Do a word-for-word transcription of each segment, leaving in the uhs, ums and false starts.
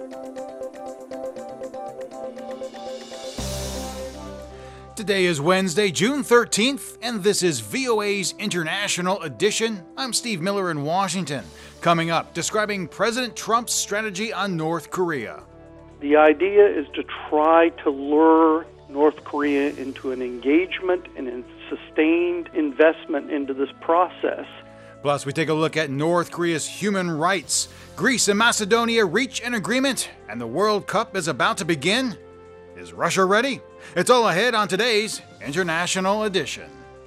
Today is Wednesday, June thirteenth, and this is V O A's International Edition. I'm Steve Miller in Washington. Coming up, describing President Trump's strategy on North Korea. The idea is to try to lure North Korea into an engagement and a sustained investment into this process. Plus, we take a look at North Korea's human rights. Greece and Macedonia reach an agreement, and the World Cup is about to begin. Is Russia ready? It's all ahead on today's International Edition.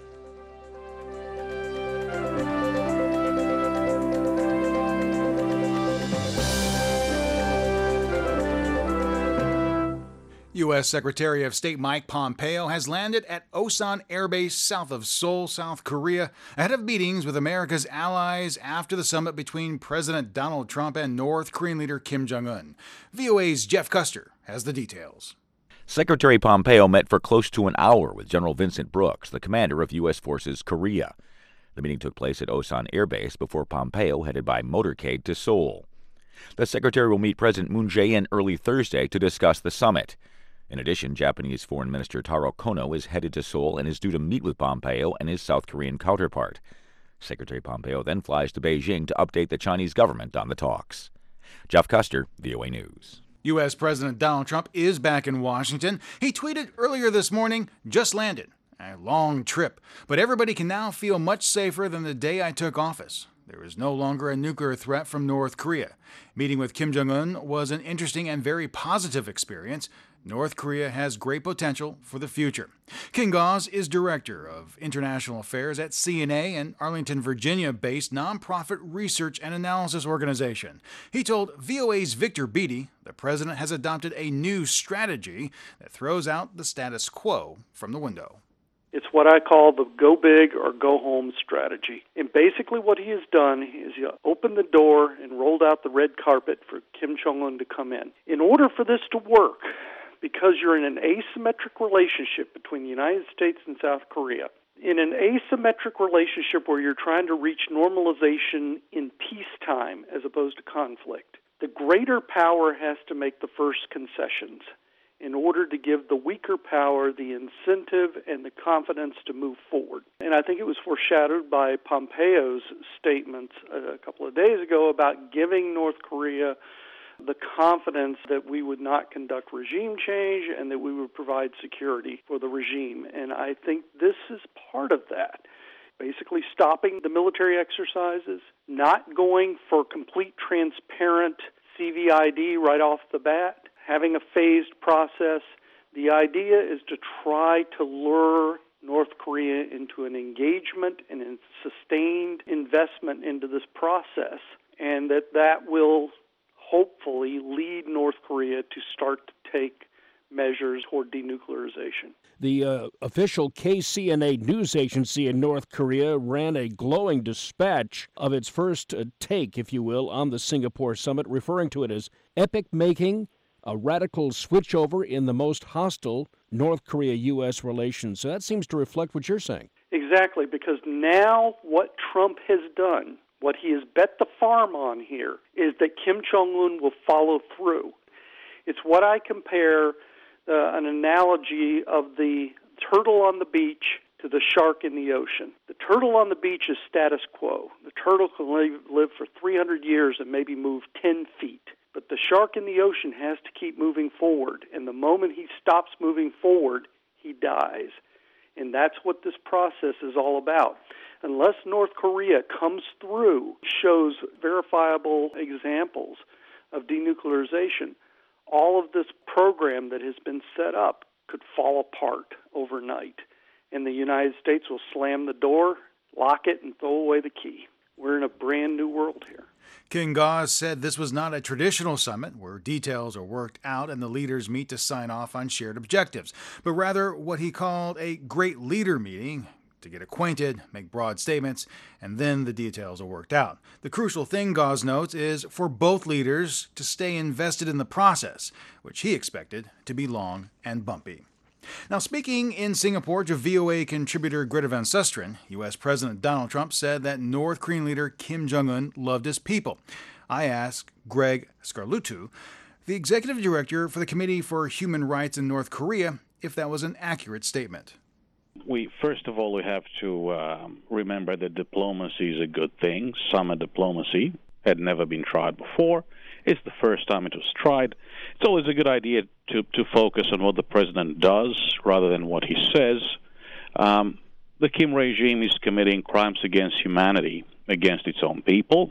U S Secretary of State Mike Pompeo has landed at Osan Air Base south of Seoul, South Korea, ahead of meetings with America's allies after the summit between President Donald Trump and North Korean leader Kim Jong-un. V O A's Jeff Custer has the details. Secretary Pompeo met for close to an hour with General Vincent Brooks, the commander of U S Forces Korea. The meeting took place at Osan Air Base before Pompeo headed by motorcade to Seoul. The secretary will meet President Moon Jae-in early Thursday to discuss the summit. In addition, Japanese Foreign Minister Taro Kono is headed to Seoul and is due to meet with Pompeo and his South Korean counterpart. Secretary Pompeo then flies to Beijing to update the Chinese government on the talks. Jeff Custer, V O A News. U S President Donald Trump is back in Washington. He tweeted earlier this morning, "Just landed. A long trip, but everybody can now feel much safer than the day I took office. There is no longer a nuclear threat from North Korea. Meeting with Kim Jong-un was an interesting and very positive experience. North Korea has great potential for the future." King Gause is Director of International Affairs at C N A, an Arlington, Virginia-based nonprofit research and analysis organization. He told V O A's Victor Beatty the president has adopted a new strategy that throws out the status quo from the window. It's what I call the go big or go home strategy. And basically what he has done is he opened the door and rolled out the red carpet for Kim Jong-un to come in. In order for this to work, because you're in an asymmetric relationship between the United States and South Korea, in an asymmetric relationship where you're trying to reach normalization in peacetime as opposed to conflict, the greater power has to make the first concessions in order to give the weaker power the incentive and the confidence to move forward. And I think it was foreshadowed by Pompeo's statements a couple of days ago about giving North Korea the confidence that we would not conduct regime change and that we would provide security for the regime. And I think this is part of that. Basically stopping the military exercises, not going for complete transparent C V I D right off the bat, having a phased process. The idea is to try to lure North Korea into an engagement and a sustained investment into this process, and that that will hopefully lead North Korea to start to take measures toward denuclearization. The uh, official K C N A news agency in North Korea ran a glowing dispatch of its first uh, take, if you will, on the Singapore summit, referring to it as epic-making, a radical switchover in the most hostile North Korea-U S relations. So that seems to reflect what you're saying. Exactly, because now what Trump has done, what he has bet the farm on here, is that Kim Jong-un will follow through. It's what I compare uh, an analogy of the turtle on the beach to the shark in the ocean. The turtle on the beach is status quo. The turtle can live, live for three hundred years and maybe move ten feet. But the shark in the ocean has to keep moving forward, and the moment he stops moving forward, he dies. And that's what this process is all about. Unless North Korea comes through, shows verifiable examples of denuclearization, all of this program that has been set up could fall apart overnight. And the United States will slam the door, lock it, and throw away the key. We're in a brand new world here. King Gause said this was not a traditional summit where details are worked out and the leaders meet to sign off on shared objectives, but rather what he called a great leader meeting to get acquainted, make broad statements, and then the details are worked out. The crucial thing, Gause notes, is for both leaders to stay invested in the process, which he expected to be long and bumpy. Now, speaking in Singapore to V O A contributor Greta Van Susteren, U S President Donald Trump said that North Korean leader Kim Jong-un loved his people. I asked Greg Scarlutu, the executive director for the Committee for Human Rights in North Korea, if that was an accurate statement. We first of all, we have to uh, remember that diplomacy is a good thing. Summer diplomacy had never been tried before. It's the first time it was tried. It's always a good idea to, to focus on what the president does rather than what he says. Um, the Kim regime is committing crimes against humanity, against its own people.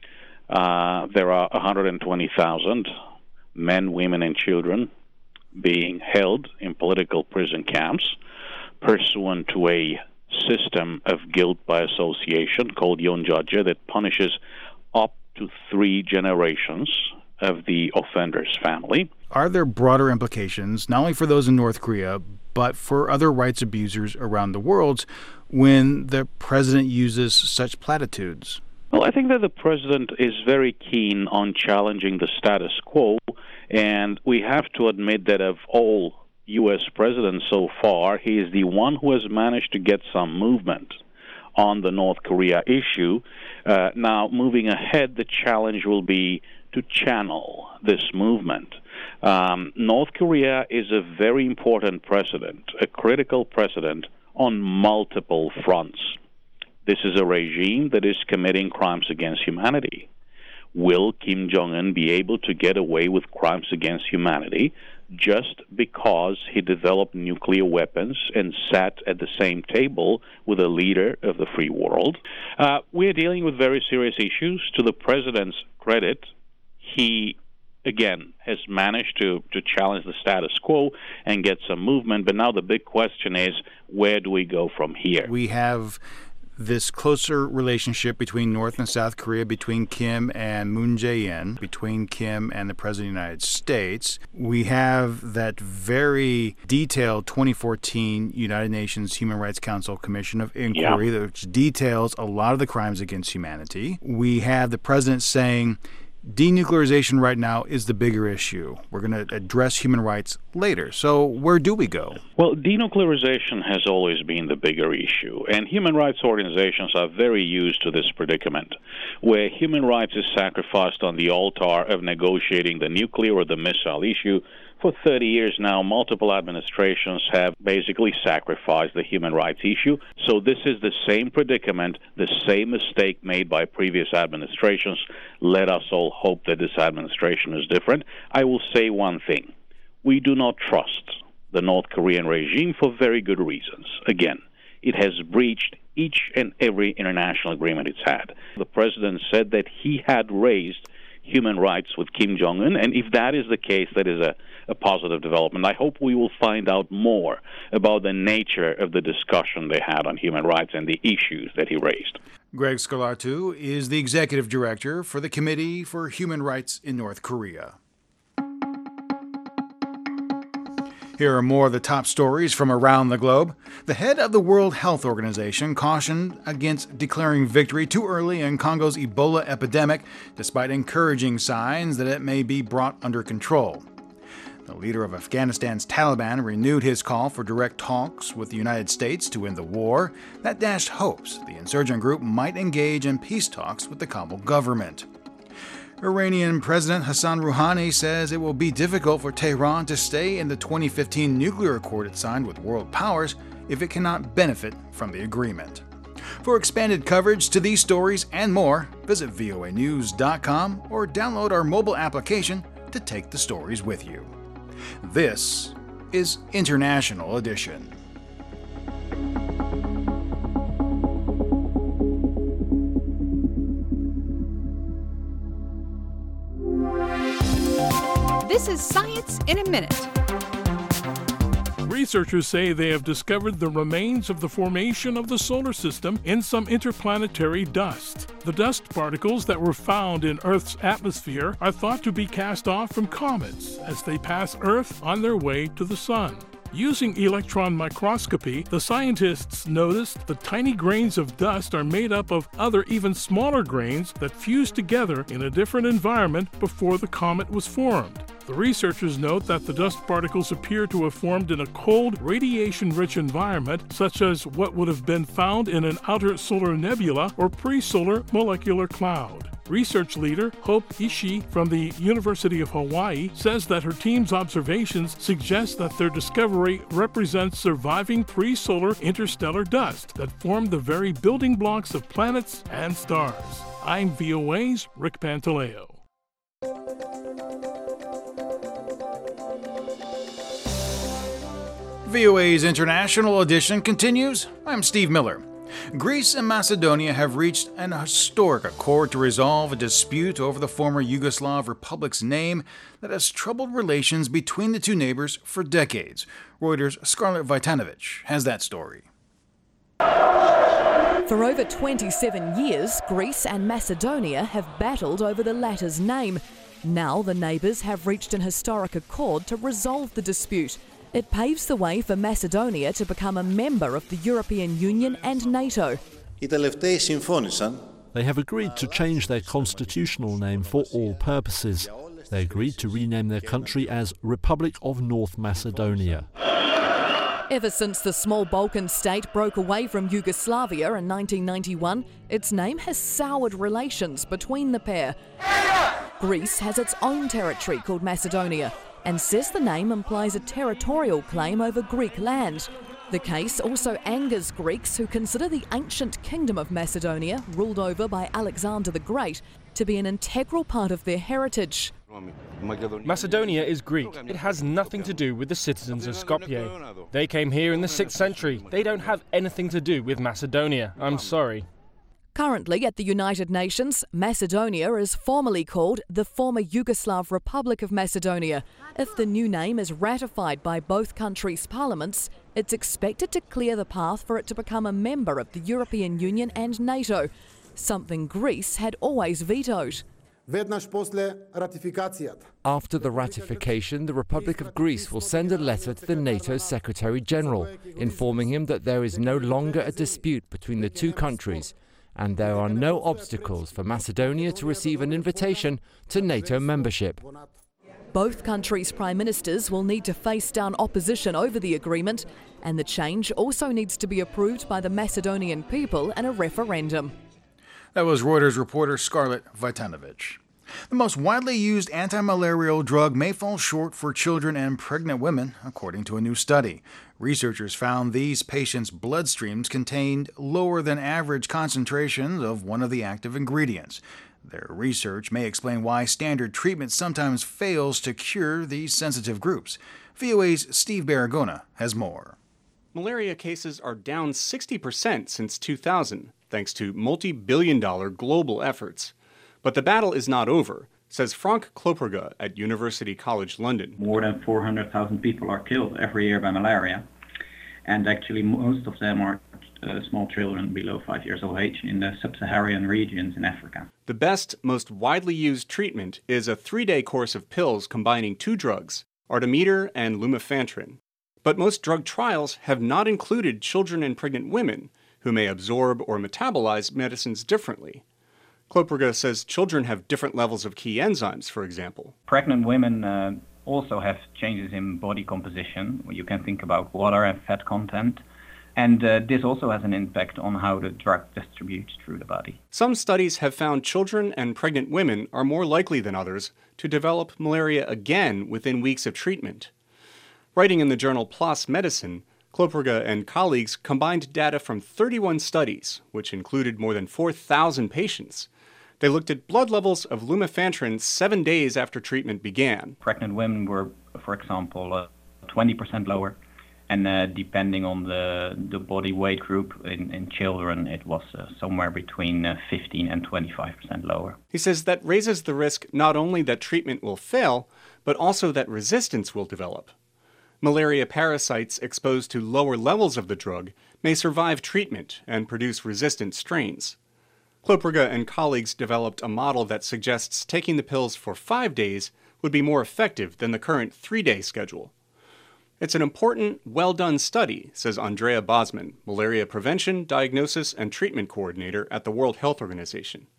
Uh, there are one hundred twenty thousand men, women, and children being held in political prison camps pursuant to a system of guilt by association called Yonjajje that punishes up to three generations of the offender's family. Are there broader implications, not only for those in North Korea, but for other rights abusers around the world when the president uses such platitudes? Well, I think that the president is very keen on challenging the status quo, and we have to admit that of all U S presidents so far, he is the one who has managed to get some movement on the North Korea issue. Uh, now, moving ahead, the challenge will be to channel this movement. Um, North Korea is a very important precedent, a critical precedent on multiple fronts. This is a regime that is committing crimes against humanity. Will Kim Jong-un be able to get away with crimes against humanity just because he developed nuclear weapons and sat at the same table with a leader of the free world? Uh, we are dealing with very serious issues. To the president's credit, he, again, has managed to, to challenge the status quo and get some movement. But now the big question is, where do we go from here? We have this closer relationship between North and South Korea, between Kim and Moon Jae-in, between Kim and the President of the United States. We have that very detailed twenty fourteen United Nations Human Rights Council Commission of Inquiry, yeah, which details a lot of the crimes against humanity. We have the president saying denuclearization right now is the bigger issue. We're going to address human rights later. So where do we go? Well, denuclearization has always been the bigger issue, and human rights organizations are very used to this predicament, where human rights is sacrificed on the altar of negotiating the nuclear or the missile issue. For thirty years now, multiple administrations have basically sacrificed the human rights issue. So this is the same predicament, the same mistake made by previous administrations. Let us all hope that this administration is different. I will say one thing. We do not trust the North Korean regime for very good reasons. Again, it has breached each and every international agreement it's had. The president said that he had raised human rights with Kim Jong-un, and if that is the case, that is a, a positive development. I hope we will find out more about the nature of the discussion they had on human rights and the issues that he raised. Greg Scolartu is the executive director for the Committee for Human Rights in North Korea. Here are more of the top stories from around the globe. The head of the World Health Organization cautioned against declaring victory too early in Congo's Ebola epidemic, despite encouraging signs that it may be brought under control. The leader of Afghanistan's Taliban renewed his call for direct talks with the United States to end the war. That dashed hopes the insurgent group might engage in peace talks with the Kabul government. Iranian President Hassan Rouhani says it will be difficult for Tehran to stay in the twenty fifteen nuclear accord it signed with world powers if it cannot benefit from the agreement. For expanded coverage to these stories and more, visit V O A news dot com or download our mobile application to take the stories with you. This is International Edition. This is Science in a Minute. Researchers say they have discovered the remains of the formation of the solar system in some interplanetary dust. The dust particles that were found in Earth's atmosphere are thought to be cast off from comets as they pass Earth on their way to the Sun. Using electron microscopy, the scientists noticed the tiny grains of dust are made up of other even smaller grains that fused together in a different environment before the comet was formed. The researchers note that the dust particles appear to have formed in a cold, radiation-rich environment, such as what would have been found in an outer solar nebula or pre-solar molecular cloud. Research leader Hope Ishii from the University of Hawaii says that her team's observations suggest that their discovery represents surviving pre-solar interstellar dust that formed the very building blocks of planets and stars. I'm V O A's Rick Pantaleo. V O A's International Edition continues. I'm Steve Miller. Greece and Macedonia have reached an historic accord to resolve a dispute over the former Yugoslav republic's name that has troubled relations between the two neighbors for decades. Reuters' Scarlett Vajtanovic has that story. For over twenty-seven years, Greece and Macedonia have battled over the latter's name. Now the neighbours have reached an historic accord to resolve the dispute. It paves the way for Macedonia to become a member of the European Union and NATO. They have agreed to change their constitutional name for all purposes. They agreed to rename their country as Republic of North Macedonia. Ever since the small Balkan state broke away from Yugoslavia in nineteen ninety-one, its name has soured relations between the pair. Greece has its own territory called Macedonia and says the name implies a territorial claim over Greek land. The case also angers Greeks who consider the ancient kingdom of Macedonia, ruled over by Alexander the Great, to be an integral part of their heritage. Macedonia is Greek. It has nothing to do with the citizens of Skopje. They came here in the sixth century. They don't have anything to do with Macedonia. I'm sorry. Currently at the United Nations, Macedonia is formally called the former Yugoslav Republic of Macedonia. If the new name is ratified by both countries' parliaments, it's expected to clear the path for it to become a member of the European Union and NATO, something Greece had always vetoed. After the ratification, the Republic of Greece will send a letter to the NATO Secretary-General, informing him that there is no longer a dispute between the two countries, and there are no obstacles for Macedonia to receive an invitation to NATO membership. Both countries' prime ministers will need to face down opposition over the agreement, and the change also needs to be approved by the Macedonian people in a referendum. That was Reuters reporter Scarlett Vajtanovic. The most widely used anti-malarial drug may fall short for children and pregnant women, according to a new study. Researchers found these patients' bloodstreams contained lower than average concentrations of one of the active ingredients. Their research may explain why standard treatment sometimes fails to cure these sensitive groups. V O A's Steve Baragona has more. Malaria cases are down sixty percent since two thousand, thanks to multi-billion dollar global efforts. But the battle is not over, says Frank Kloperga at University College London. More than four hundred thousand people are killed every year by malaria. And actually most of them are uh, small children below five years of age in the sub-Saharan regions in Africa. The best, most widely used treatment is a three-day course of pills combining two drugs, artemether and lumefantrine. But most drug trials have not included children and pregnant women, who may absorb or metabolize medicines differently. Kloperga says children have different levels of key enzymes, for example. Pregnant women uh, also have changes in body composition. You can think about water and fat content. And uh, this also has an impact on how the drug distributes through the body. Some studies have found children and pregnant women are more likely than others to develop malaria again within weeks of treatment. Writing in the journal PLOS Medicine, Kloperga and colleagues combined data from thirty-one studies, which included more than four thousand patients. They looked at blood levels of lumefantrine seven days after treatment began. Pregnant women were, for example, uh, twenty percent lower. And uh, depending on the, the body weight group in, in children, it was uh, somewhere between uh, fifteen and twenty-five percent lower. He says that raises the risk not only that treatment will fail, but also that resistance will develop. Malaria parasites exposed to lower levels of the drug may survive treatment and produce resistant strains. Kloperga and colleagues developed a model that suggests taking the pills for five days would be more effective than the current three-day schedule. It's an important, well-done study, says Andrea Bosman, Malaria Prevention, Diagnosis, and Treatment Coordinator at the World Health Organization.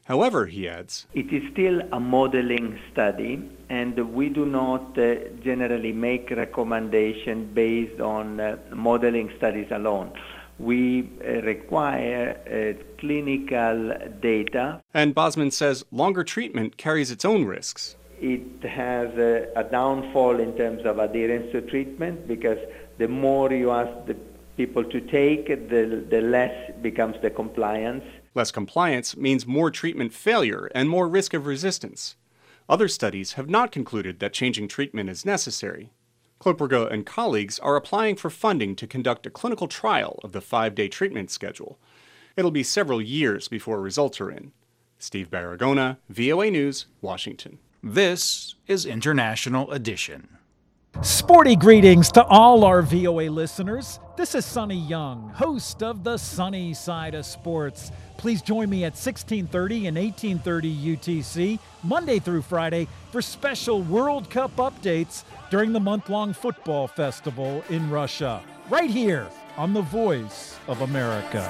However, he adds, it is still a modeling study, and we do not uh, generally make recommendations based on uh, modeling studies alone. We uh, require uh, clinical data. And Bosman says longer treatment carries its own risks. It has a, a downfall in terms of adherence to treatment, because the more you ask the people to take, the, the less becomes the compliance. Less compliance means more treatment failure and more risk of resistance. Other studies have not concluded that changing treatment is necessary. Kloperga and colleagues are applying for funding to conduct a clinical trial of the five-day treatment schedule. It'll be several years before results are in. Steve Baragona, V O A News, Washington. This is International Edition. Sporty greetings to all our V O A listeners. This is Sonny Young, host of the Sunny Side of Sports. Please join me at sixteen thirty and eighteen thirty U T C, Monday through Friday, for special World Cup updates during the month-long football festival in Russia. Right here on the Voice of America.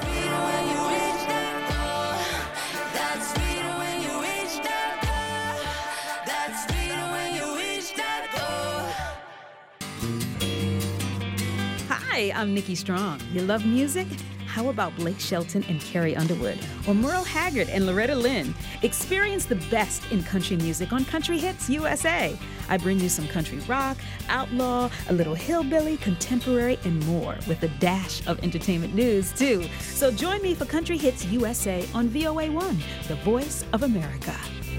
Hi, I'm Nikki Strong. You love music? How about Blake Shelton and Carrie Underwood? Or Merle Haggard and Loretta Lynn? Experience the best in country music on Country Hits U S A. I bring you some country rock, outlaw, a little hillbilly, contemporary, and more, with a dash of entertainment news, too. So join me for Country Hits U S A on V O A one, the Voice of America.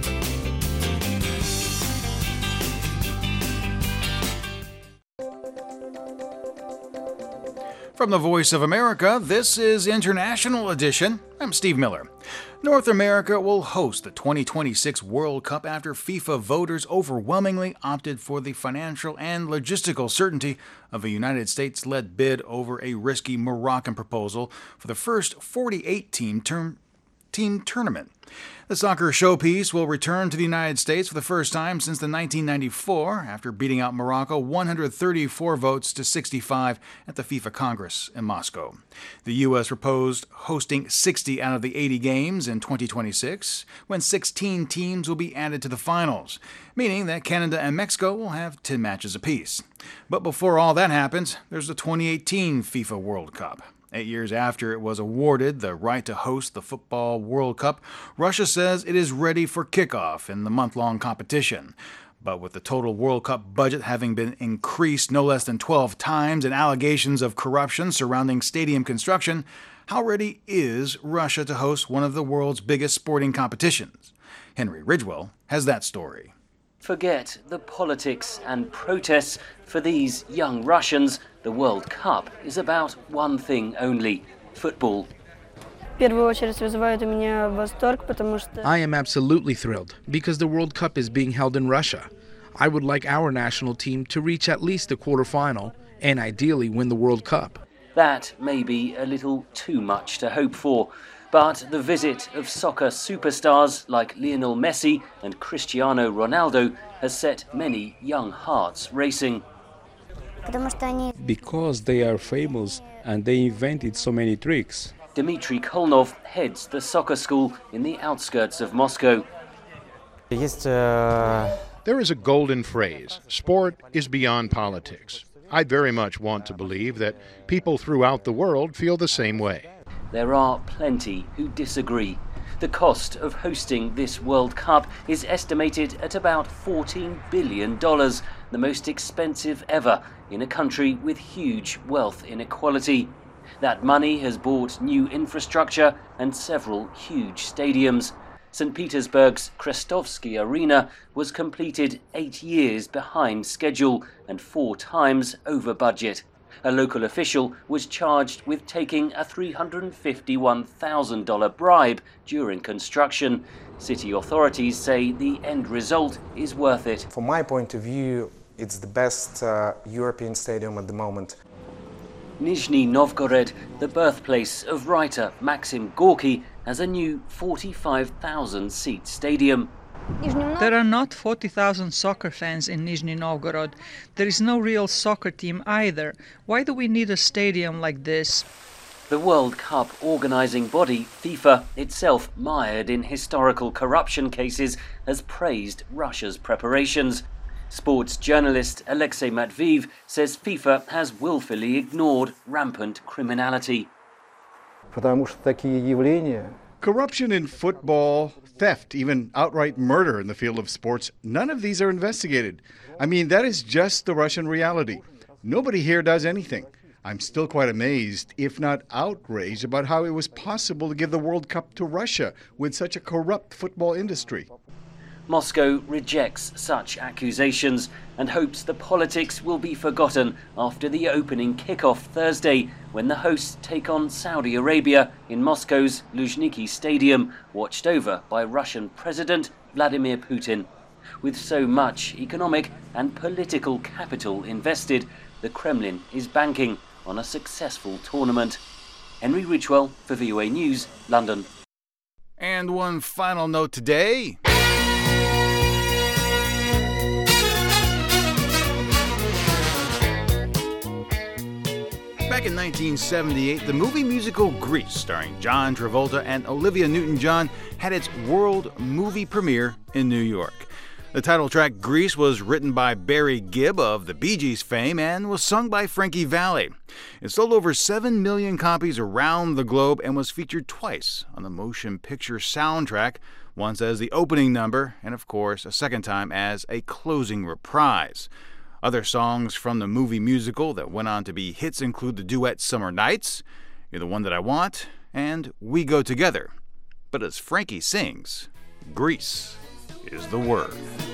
From the Voice of America, this is International Edition. I'm Steve Miller. North America will host the twenty twenty-six World Cup after FIFA voters overwhelmingly opted for the financial and logistical certainty of a United States-led bid over a risky Moroccan proposal for the first forty-eight team term team tournament. The soccer showpiece will return to the United States for the first time since the nineteen ninety-four, after beating out Morocco one hundred thirty-four votes to sixty-five at the FIFA Congress in Moscow. The U S proposed hosting sixty out of the eighty games in twenty twenty-six, when sixteen teams will be added to the finals, meaning that Canada and Mexico will have ten matches apiece. But before all that happens, there's the twenty eighteen FIFA World Cup. Eight years after it was awarded the right to host the Football World Cup, Russia says it is ready for kickoff in the month-long competition. But with the total World Cup budget having been increased no less than twelve times and allegations of corruption surrounding stadium construction, how ready is Russia to host one of the world's biggest sporting competitions? Henry Ridgewell has that story. Forget the politics and protests. For these young Russians, the World Cup is about one thing only: football. I am absolutely thrilled because the World Cup is being held in Russia. I would like our national team to reach at least the quarterfinal and ideally win the World Cup. That may be a little too much to hope for, but the visit of soccer superstars like Lionel Messi and Cristiano Ronaldo has set many young hearts racing. Because they are famous and they invented so many tricks. Dmitry Kolnov heads the soccer school in the outskirts of Moscow. There is a golden phrase: sport is beyond politics. I very much want to believe that people throughout the world feel the same way. There are plenty who disagree. The cost of hosting this World Cup is estimated at about fourteen billion dollars, the most expensive ever in a country with huge wealth inequality. That money has bought new infrastructure and several huge stadiums. Saint Petersburg's Krestovsky Arena was completed eight years behind schedule and four times over budget. A local official was charged with taking a three hundred fifty-one thousand dollars bribe during construction. City authorities say the end result is worth it. From my point of view, it's the best uh, European stadium at the moment. Nizhny Novgorod, the birthplace of writer Maxim Gorky, has a new forty-five thousand seat stadium. There are not forty thousand soccer fans in Nizhny Novgorod. There is no real soccer team either. Why do we need a stadium like this? The World Cup organising body, FIFA, itself mired in historical corruption cases, has praised Russia's preparations. Sports journalist Alexei Matveev says FIFA has willfully ignored rampant criminality. Corruption in football, theft, even outright murder in the field of sports, none of these are investigated. I mean, that is just the Russian reality. Nobody here does anything. I'm still quite amazed, if not outraged, about how it was possible to give the World Cup to Russia with such a corrupt football industry. Moscow rejects such accusations and hopes the politics will be forgotten after the opening kick-off Thursday, when the hosts take on Saudi Arabia in Moscow's Luzhniki Stadium, watched over by Russian President Vladimir Putin. With so much economic and political capital invested, the Kremlin is banking on a successful tournament. Henry Ridgewell for V O A News, London. And one final note today. Back in nineteen seventy-eight, the movie musical Grease, starring John Travolta and Olivia Newton-John, had its world movie premiere in New York. The title track Grease was written by Barry Gibb of the Bee Gees fame and was sung by Frankie Valli. It sold over seven million copies around the globe and was featured twice on the motion picture soundtrack, once as the opening number and, of course, a second time as a closing reprise. Other songs from the movie musical that went on to be hits include the duet Summer Nights, You're the One That I Want, and We Go Together. But as Frankie sings, Grease is the word.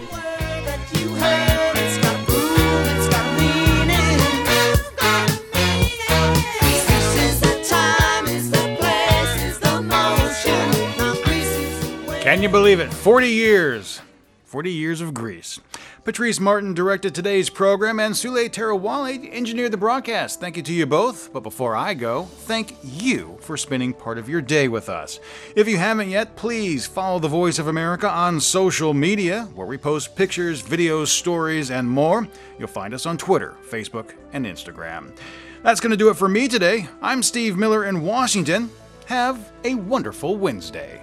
Can you believe it? forty years. forty years of Grease. Patrice Martin directed today's program, and Sule Terawale engineered the broadcast. Thank you to you both. But before I go, thank you for spending part of your day with us. If you haven't yet, please follow The Voice of America on social media, where we post pictures, videos, stories, and more. You'll find us on Twitter, Facebook, and Instagram. That's going to do it for me today. I'm Steve Miller in Washington. Have a wonderful Wednesday.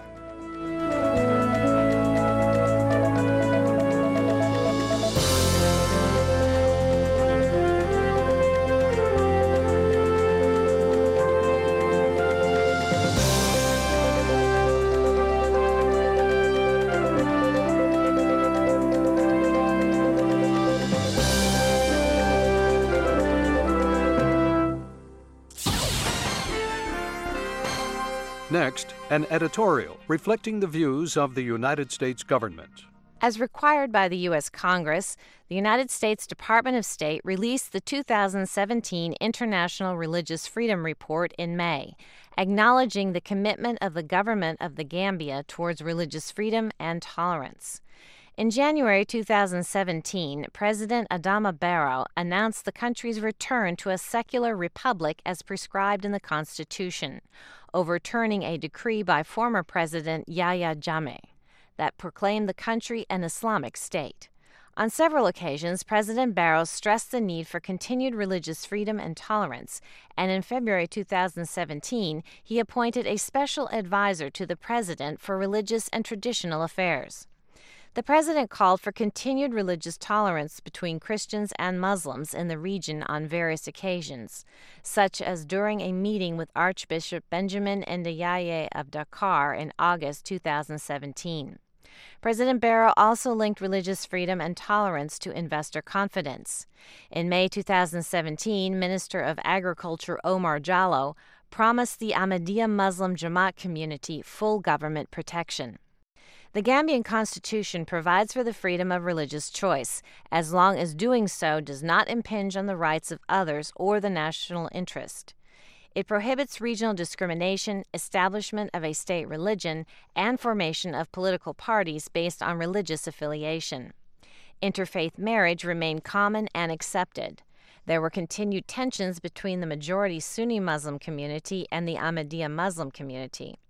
Next, an editorial reflecting the views of the United States government. As required by the U S Congress, the United States Department of State released the two thousand seventeen International Religious Freedom Report in May, acknowledging the commitment of the government of the Gambia towards religious freedom and tolerance. In January two thousand seventeen, President Adama Barrow announced the country's return to a secular republic as prescribed in the Constitution, overturning a decree by former President Yahya Jammeh that proclaimed the country an Islamic state. On several occasions, President Barrow stressed the need for continued religious freedom and tolerance, and in February two thousand seventeen, he appointed a special advisor to the president for religious and traditional affairs. The president called for continued religious tolerance between Christians and Muslims in the region on various occasions, such as during a meeting with Archbishop Benjamin Ndiaye of Dakar in August two thousand seventeen. President Barrow also linked religious freedom and tolerance to investor confidence. In May two thousand seventeen, Minister of Agriculture Omar Jallow promised the Ahmadiyya Muslim Jamaat community full government protection. The Gambian Constitution provides for the freedom of religious choice, as long as doing so does not impinge on the rights of others or the national interest. It prohibits regional discrimination, establishment of a state religion, and formation of political parties based on religious affiliation. Interfaith marriage remained common and accepted. There were continued tensions between the majority Sunni Muslim community and the Ahmadiyya Muslim community.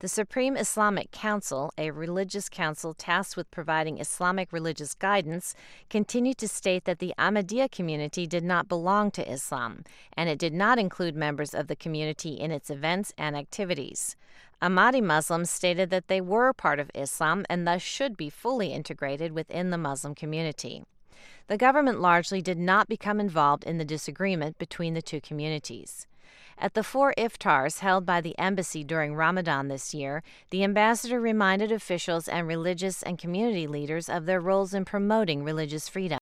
The Supreme Islamic Council, a religious council tasked with providing Islamic religious guidance, continued to state that the Ahmadiyya community did not belong to Islam, and it did not include members of the community in its events and activities. Ahmadi Muslims stated that they were part of Islam and thus should be fully integrated within the Muslim community. The government largely did not become involved in the disagreement between the two communities. At the four iftars held by the embassy during Ramadan this year, the ambassador reminded officials and religious and community leaders of their roles in promoting religious freedom.